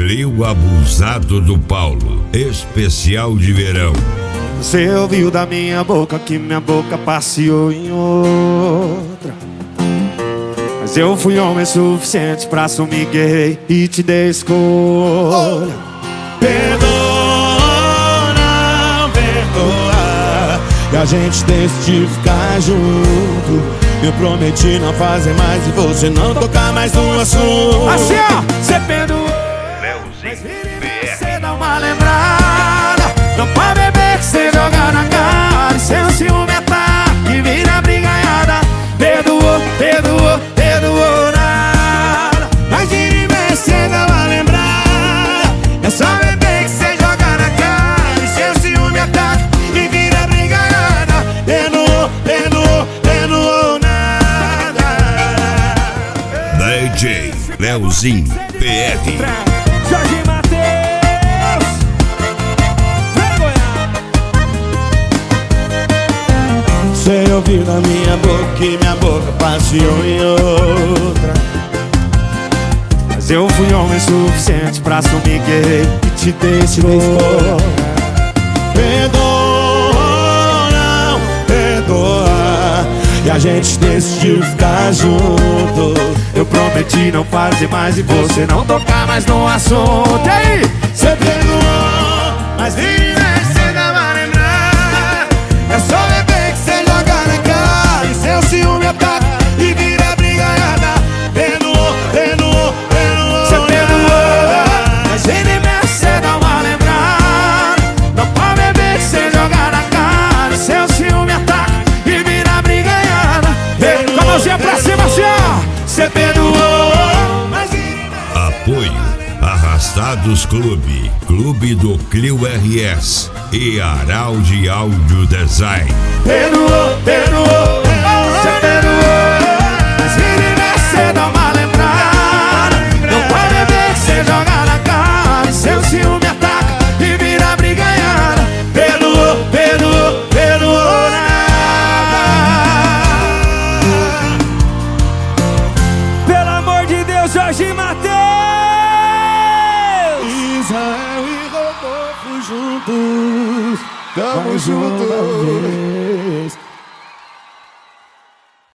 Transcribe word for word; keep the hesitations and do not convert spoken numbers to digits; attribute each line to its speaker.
Speaker 1: Clio abusado do Paulo, especial de verão.
Speaker 2: Você ouviu da minha boca que minha boca passeou em outra, mas eu fui homem suficiente pra assumir que errei e te dei escolha. Perdoa, não perdoa, e a gente decidiu ficar junto. Eu prometi não fazer mais e você não tocar mais no assunto. Assim ó, você perdoou, mas vira e mexe, você dá uma lembrada. Não pode beber que você joga na cara, e seu ciúme ataque vira brigaiada. Perdoou, perdoou, perdoou nada, mas vira e mexe, você dá uma lembrada. É só beber que você joga na cara, e seu ciúme ataque e vira brigaiada. Perdoou, perdoou, perdoou nada.
Speaker 1: D J Leozinho P R.
Speaker 2: Jorge Mateus, você ouviu na minha boca que minha boca passeou em outra, mas eu fui homem suficiente pra assumir que errei e te dei escolha. Perdoa, não perdoa, e a gente decidiu ficar junto. Eu prometi não fazer mais e você não tocar mais no assunto. E aí, você perdoou, mas vira e mexe, você dá uma lembrada. É só beber que você joga na cara, e seu ciúme ataca e vira brigaiada. Perdoou, perdoou, perdoou. Você perdoou, mas vira e mexe, você dá uma lembrada. Não pode beber que você joga na cara, e seu ciúme ataca e vira brigaiada. Com a mãozinha pra cima, assim ó. Você perdoou, mas vira e mexe.
Speaker 1: Apoio Arrastados Clube, Clube do Clio R S e Araldi Audio Design.
Speaker 2: Perdoou, perdoou, você perdoou, mas vira e mexe, você dá uma lembrada. Não pode beber que você joga na cara, e seu ciúme ataca e vira brigaiada. Perdoou, perdoou, perdoou nada. Pelo amor de Deus, Jorge Mateus! Israel e Rodolfo juntos, tamo juntos.